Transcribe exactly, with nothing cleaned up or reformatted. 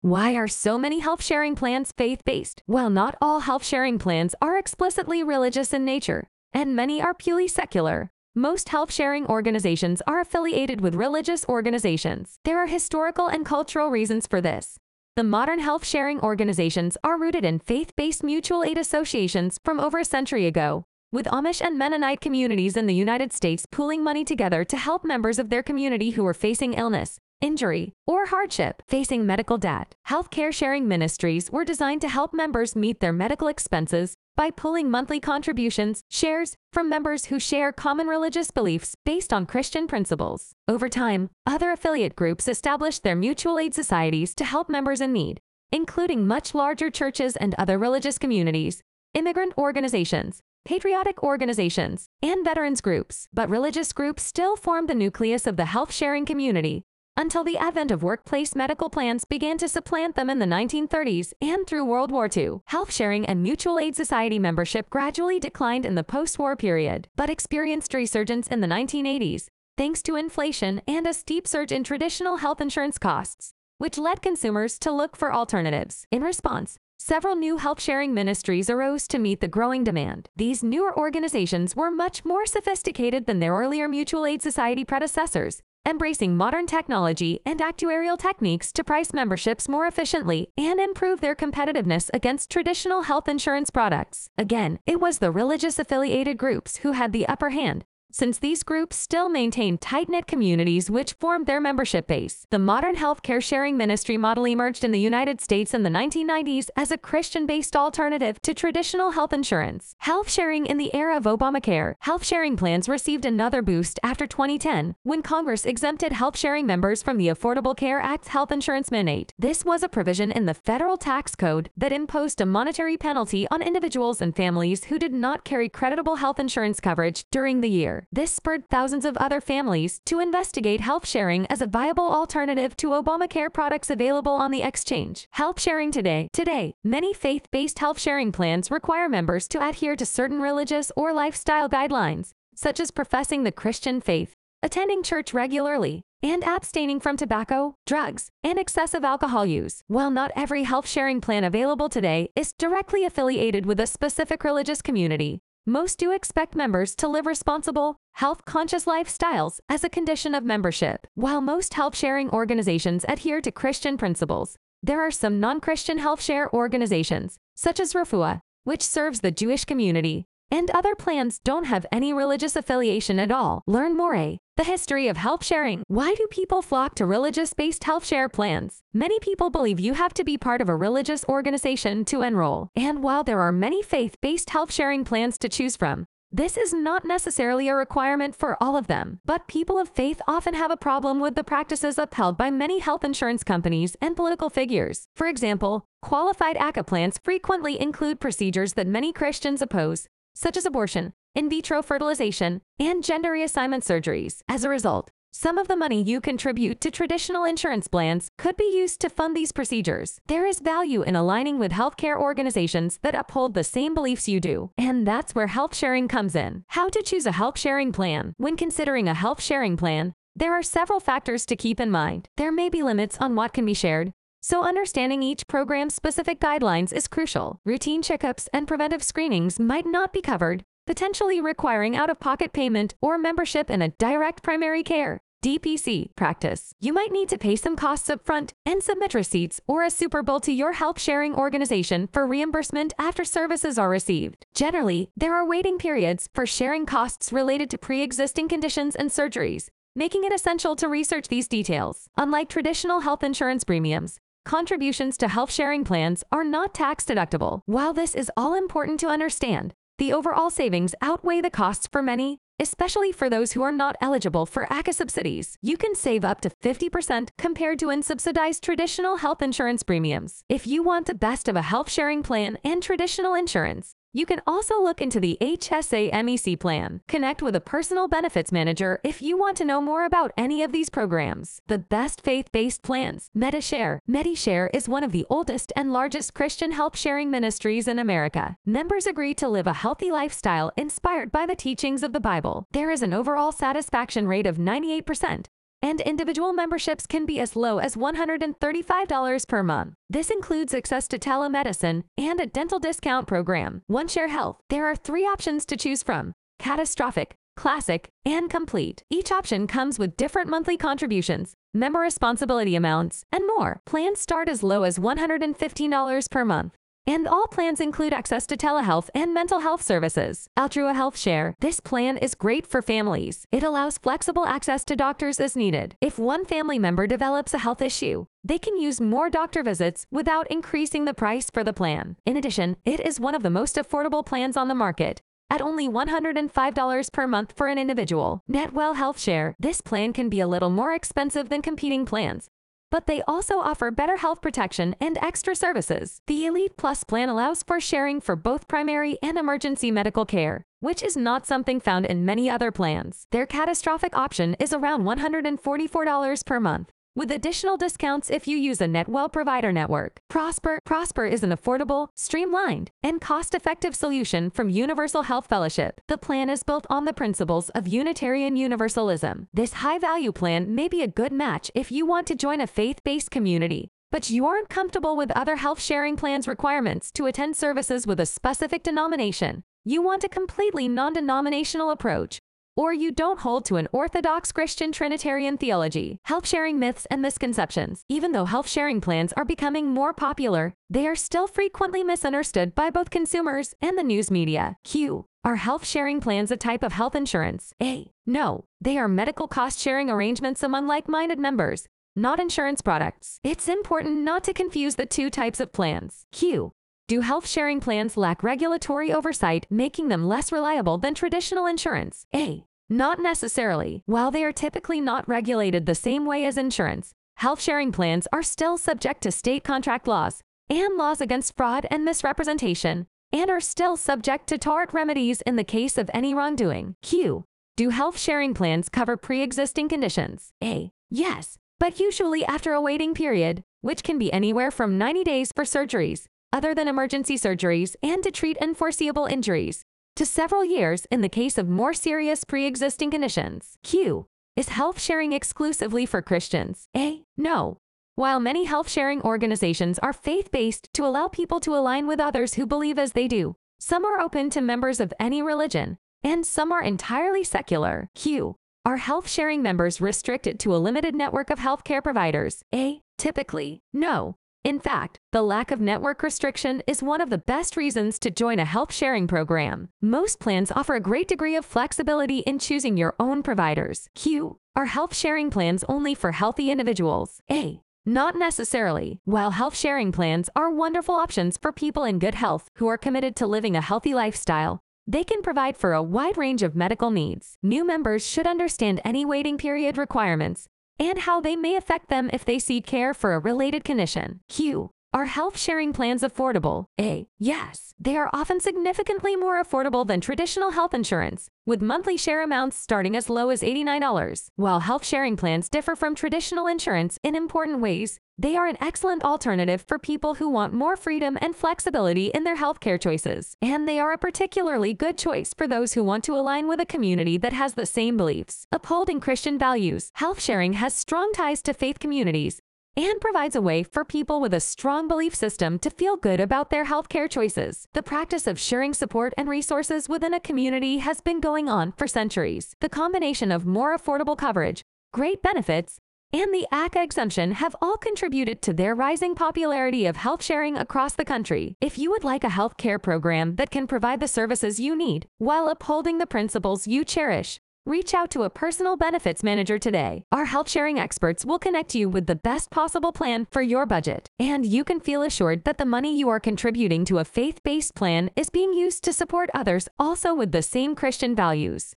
Why are so many health sharing plans faith-based? Well, not all health sharing plans are explicitly religious in nature, and many are purely secular. Most health sharing organizations are affiliated with religious organizations. There are historical and cultural reasons for this. The modern health sharing organizations are rooted in faith-based mutual aid associations from over a century ago, with Amish and Mennonite communities in the United States pooling money together to help members of their community who were facing illness, injury, or hardship, facing medical debt. Healthcare sharing ministries were designed to help members meet their medical expenses by pooling monthly contributions, shares, from members who share common religious beliefs based on Christian principles. Over time, other affiliate groups established their mutual aid societies to help members in need, including much larger churches and other religious communities, immigrant organizations, patriotic organizations, and veterans groups. But religious groups still formed the nucleus of the health sharing community, until the advent of workplace medical plans began to supplant them in the nineteen thirties and through World War Two. Health sharing and mutual aid society membership gradually declined in the post-war period, but experienced resurgence in the nineteen eighties, thanks to inflation and a steep surge in traditional health insurance costs, which led consumers to look for alternatives. In response, several new health sharing ministries arose to meet the growing demand. These newer organizations were much more sophisticated than their earlier mutual aid society predecessors, embracing modern technology and actuarial techniques to price memberships more efficiently and improve their competitiveness against traditional health insurance products. Again, it was the religious affiliated groups who had the upper hand, since these groups still maintain tight-knit communities which formed their membership base. The modern healthcare sharing ministry model emerged in the United States in the nineteen nineties as a Christian-based alternative to traditional health insurance. Health sharing in the era of Obamacare. Health sharing plans received another boost after twenty ten, when Congress exempted health sharing members from the Affordable Care Act's health insurance mandate. This was a provision in the federal tax code that imposed a monetary penalty on individuals and families who did not carry creditable health insurance coverage during the year. This spurred thousands of other families to investigate health sharing as a viable alternative to Obamacare products available on the exchange. Health sharing today. Today, many faith-based health sharing plans require members to adhere to certain religious or lifestyle guidelines, such as professing the Christian faith, attending church regularly, and abstaining from tobacco, drugs, and excessive alcohol use. While not every health sharing plan available today is directly affiliated with a specific religious community, most do expect members to live responsible, health-conscious lifestyles as a condition of membership. While most health-sharing organizations adhere to Christian principles, there are some non-Christian health-share organizations, such as Refuah, which serves the Jewish community, and other plans don't have any religious affiliation at all. Learn more. A. The history of health sharing. Why do people flock to religious-based health share plans? Many people believe you have to be part of a religious organization to enroll. And while there are many faith-based health sharing plans to choose from, this is not necessarily a requirement for all of them. But people of faith often have a problem with the practices upheld by many health insurance companies and political figures. For example, qualified A C A plans frequently include procedures that many Christians oppose, such as abortion, in vitro fertilization, and gender reassignment surgeries. As a result, some of the money you contribute to traditional insurance plans could be used to fund these procedures. There is value in aligning with healthcare organizations that uphold the same beliefs you do, and that's where health sharing comes in. How to choose a health sharing plan. When considering a health sharing plan, there are several factors to keep in mind. There may be limits on what can be shared, so understanding each program's specific guidelines is crucial. Routine checkups and preventive screenings might not be covered, potentially requiring out-of-pocket payment or membership in a direct primary care D P C practice. You might need to pay some costs up front and submit receipts or a super bill to your health sharing organization for reimbursement after services are received. Generally, there are waiting periods for sharing costs related to pre-existing conditions and surgeries, making it essential to research these details. Unlike traditional health insurance premiums, contributions to health sharing plans are not tax deductible. While this is all important to understand, the overall savings outweigh the costs for many, especially for those who are not eligible for A C A subsidies. You can save up to fifty percent compared to unsubsidized traditional health insurance premiums. If you want the best of a health sharing plan and traditional insurance, you can also look into the H S A M E C plan. Connect with a personal benefits manager if you want to know more about any of these programs. The best faith-based plans. Medishare. Medishare is one of the oldest and largest Christian health sharing ministries in America. Members agree to live a healthy lifestyle inspired by the teachings of the Bible. There is an overall satisfaction rate of ninety-eight percent, and individual memberships can be as low as one hundred thirty-five dollars per month. This includes access to telemedicine and a dental discount program. OneShare Health. There are three options to choose from: catastrophic, classic, and complete. Each option comes with different monthly contributions, member responsibility amounts, and more. Plans start as low as one hundred fifteen dollars per month, and all plans include access to telehealth and mental health services. Altrua Health Share. This plan is great for families. It allows flexible access to doctors as needed. If one family member develops a health issue, they can use more doctor visits without increasing the price for the plan. In addition, it is one of the most affordable plans on the market, at only one hundred five dollars per month for an individual. Netwell Health Share. This plan can be a little more expensive than competing plans, but they also offer better health protection and extra services. The Elite Plus plan allows for sharing for both primary and emergency medical care, which is not something found in many other plans. Their catastrophic option is around one hundred forty-four dollars per month, with additional discounts if you use a Netwell provider network. Prosper. Prosper is an affordable, streamlined, and cost-effective solution from Universal Health Fellowship. The plan is built on the principles of Unitarian Universalism. This high-value plan may be a good match if you want to join a faith-based community, but you aren't comfortable with other health-sharing plans' requirements to attend services with a specific denomination. You want a completely non-denominational approach, or you don't hold to an Orthodox Christian Trinitarian theology. Health-sharing myths and misconceptions. Even though health-sharing plans are becoming more popular, they are still frequently misunderstood by both consumers and the news media. Q. Are health-sharing plans a type of health insurance? A. No. They are medical cost-sharing arrangements among like-minded members, not insurance products. It's important not to confuse the two types of plans. Q. Do health-sharing plans lack regulatory oversight, making them less reliable than traditional insurance? A. Not necessarily. While they are typically not regulated the same way as insurance, health-sharing plans are still subject to state contract laws and laws against fraud and misrepresentation, and are still subject to tort remedies in the case of any wrongdoing. Q. Do health-sharing plans cover pre-existing conditions? A. Yes, but usually after a waiting period, which can be anywhere from ninety days for surgeries other than emergency surgeries and to treat unforeseeable injuries, to several years in the case of more serious pre-existing conditions. Q. Is health sharing exclusively for Christians? A. No. While many health-sharing organizations are faith-based to allow people to align with others who believe as they do, some are open to members of any religion, and some are entirely secular. Q. Are health-sharing members restricted to a limited network of healthcare providers? A. Typically, no. In fact, the lack of network restriction is one of the best reasons to join a health-sharing program. Most plans offer a great degree of flexibility in choosing your own providers. Q. Are health-sharing plans only for healthy individuals? A. Not necessarily. While health-sharing plans are wonderful options for people in good health who are committed to living a healthy lifestyle, they can provide for a wide range of medical needs. New members should understand any waiting period requirements and how they may affect them if they seek care for a related condition. Q. Are health-sharing plans affordable? A. Yes. They are often significantly more affordable than traditional health insurance, with monthly share amounts starting as low as eighty-nine dollars. While health-sharing plans differ from traditional insurance in important ways, they are an excellent alternative for people who want more freedom and flexibility in their healthcare choices. And they are a particularly good choice for those who want to align with a community that has the same beliefs. Upholding Christian values. Health-sharing has strong ties to faith communities and provides a way for people with a strong belief system to feel good about their healthcare choices. The practice of sharing support and resources within a community has been going on for centuries. The combination of more affordable coverage, great benefits, and the A C A exemption have all contributed to their rising popularity of health sharing across the country. If you would like a healthcare program that can provide the services you need while upholding the principles you cherish, reach out to a personal benefits manager today. Our health sharing experts will connect you with the best possible plan for your budget, and you can feel assured that the money you are contributing to a faith-based plan is being used to support others also with the same Christian values.